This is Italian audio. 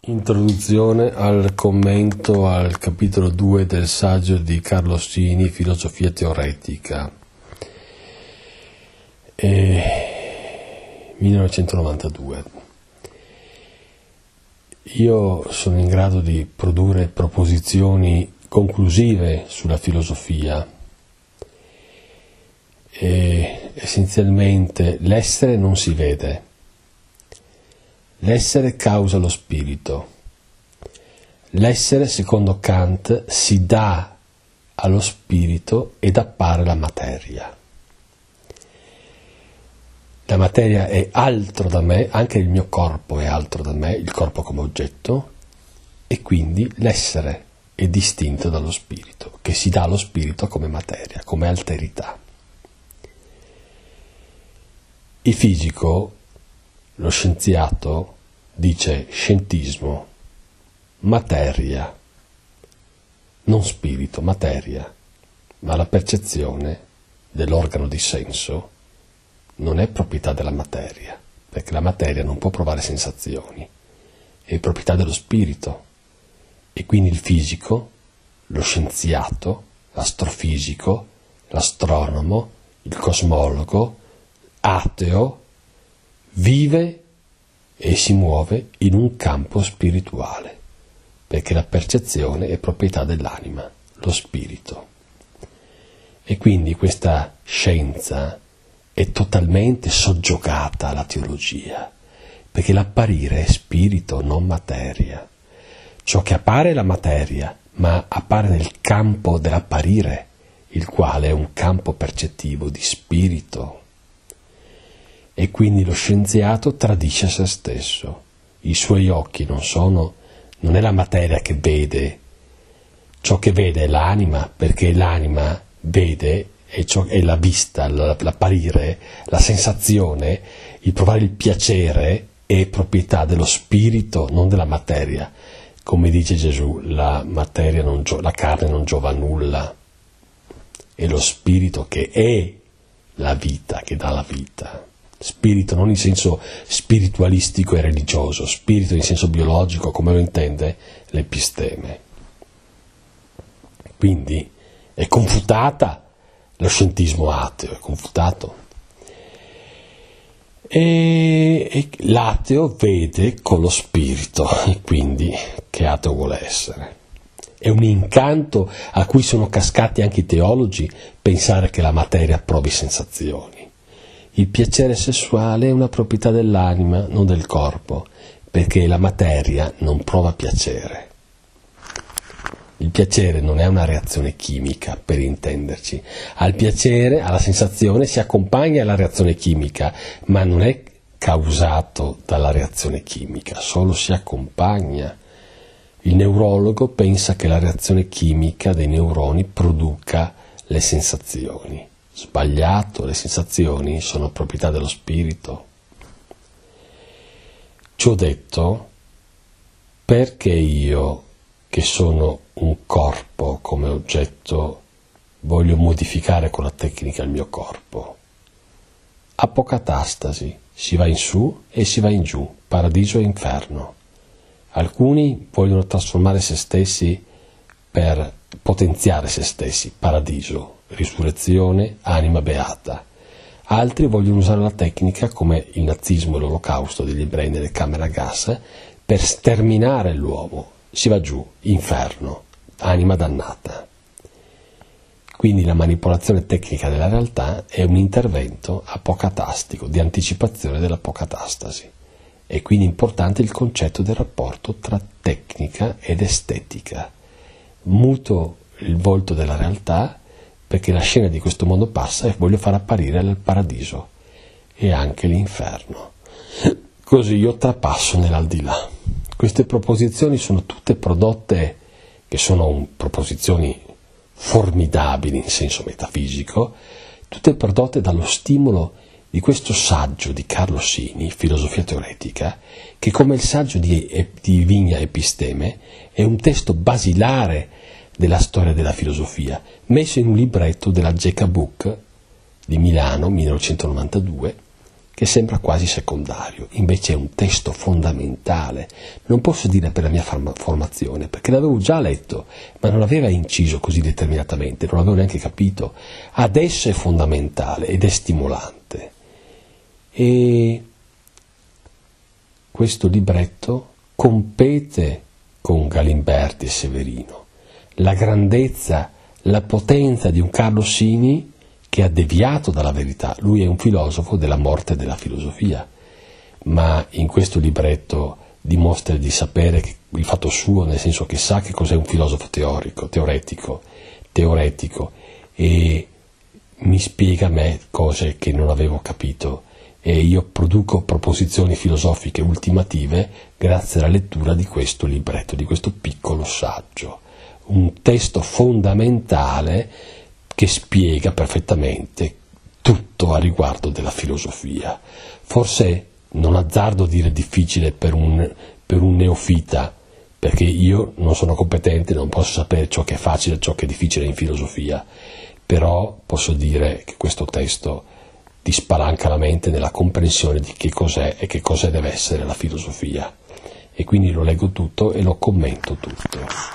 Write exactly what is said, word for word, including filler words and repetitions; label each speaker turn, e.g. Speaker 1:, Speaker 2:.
Speaker 1: Introduzione al commento al capitolo due del saggio di Carlo Sini, Filosofia teoretica, e millenovecentonovantadue. Io sono in grado di produrre proposizioni conclusive sulla filosofia e essenzialmente l'essere non si vede. L'essere causa lo spirito. L'essere, secondo Kant, si dà allo spirito ed appare la materia. La materia è altro da me, anche il mio corpo è altro da me, il corpo come oggetto, e quindi l'essere è distinto dallo spirito, che si dà allo spirito come materia, come alterità. Il fisico, lo scienziato, dice scientismo, materia, non spirito, materia, ma la percezione dell'organo di senso non è proprietà della materia, perché la materia non può provare sensazioni, è proprietà dello spirito, e quindi il fisico, lo scienziato, l'astrofisico, l'astronomo, il cosmologo, ateo, vive e si muove in un campo spirituale, perché la percezione è proprietà dell'anima, lo spirito. E quindi questa scienza è totalmente soggiogata alla teologia, perché l'apparire è spirito, non materia. Ciò che appare è la materia, ma appare nel campo dell'apparire, il quale è un campo percettivo di spirito. E quindi lo scienziato tradisce se stesso. I suoi occhi non sono, non è la materia che vede, ciò che vede è l'anima, perché l'anima vede, e ciò è la vista, l'apparire, la sensazione, il provare il piacere è proprietà dello spirito, non della materia. Come dice Gesù, la materia non gio- la carne non giova a nulla, è lo spirito che è la vita, che dà la vita. Spirito non in senso spiritualistico e religioso, spirito in senso biologico, come lo intende l'Episteme. Quindi è confutata lo scientismo ateo, è confutato. E, e l'ateo vede con lo spirito, e quindi che ateo vuole essere. È un incanto a cui sono cascati anche i teologi pensare che la materia provi sensazioni. Il piacere sessuale è una proprietà dell'anima, non del corpo, perché la materia non prova piacere. Il piacere non è una reazione chimica, per intenderci. Al piacere, alla sensazione, si accompagna la reazione chimica, ma non è causato dalla reazione chimica, solo si accompagna. Il neurologo pensa che la reazione chimica dei neuroni produca le sensazioni. Sbagliato, le sensazioni sono proprietà dello spirito. Ciò detto, perché io, che sono un corpo come oggetto, voglio modificare con la tecnica il mio corpo? Apocatastasi, si va in su e si va in giù, paradiso e inferno. Alcuni vogliono trasformare se stessi per potenziare se stessi, paradiso, risurrezione, anima beata. Altri vogliono usare la tecnica, come il nazismo e l'olocausto degli ebrei nelle camere a gas, per sterminare l'uomo. Si va giù, inferno, anima dannata. Quindi la manipolazione tecnica della realtà è un intervento apocatastico, di anticipazione dell'apocatastasi. È quindi importante il concetto del rapporto tra tecnica ed estetica. Muto il volto della realtà, perché la scena di questo mondo passa e voglio far apparire il paradiso e anche l'inferno. Così io trapasso nell'aldilà. Queste proposizioni sono tutte prodotte, che sono un, proposizioni formidabili in senso metafisico, tutte prodotte dallo stimolo di questo saggio di Carlo Sini, Filosofia teoretica, che come il saggio di, di Vigna Episteme è un testo basilare della storia della filosofia, messo in un libretto della Geca Book di Milano, millenovecentonovantadue, che sembra quasi secondario, invece è un testo fondamentale. Non posso dire per la mia formazione, perché l'avevo già letto, ma non l'aveva inciso così determinatamente, non l'avevo neanche capito. Adesso è fondamentale ed è stimolante. E questo libretto compete con Galimberti e Severino. La grandezza, la potenza di un Carlo Sini che ha deviato dalla verità. Lui è un filosofo della morte della filosofia, ma in questo libretto dimostra di sapere il fatto suo, nel senso che sa che cos'è un filosofo teorico, teoretico, teoretico, e mi spiega a me cose che non avevo capito, e io produco proposizioni filosofiche ultimative grazie alla lettura di questo libretto, di questo piccolo saggio, un testo fondamentale che spiega perfettamente tutto a riguardo della filosofia. Forse non azzardo dire difficile per un, per un neofita, perché io non sono competente, non posso sapere ciò che è facile e ciò che è difficile in filosofia, però posso dire che questo testo ti spalanca la mente nella comprensione di che cos'è e che cosa deve essere la filosofia, e quindi lo leggo tutto e lo commento tutto.